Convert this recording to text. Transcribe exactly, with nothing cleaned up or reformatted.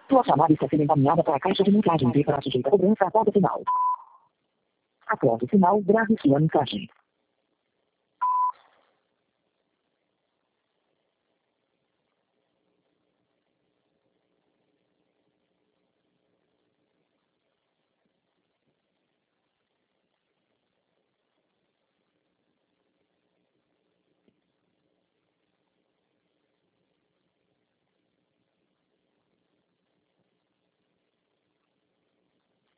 Sua chamada está sendo encaminhada para a caixa de mensagens e para sujeita cobrança após o sinal. Após o sinal, grave sua mensagem.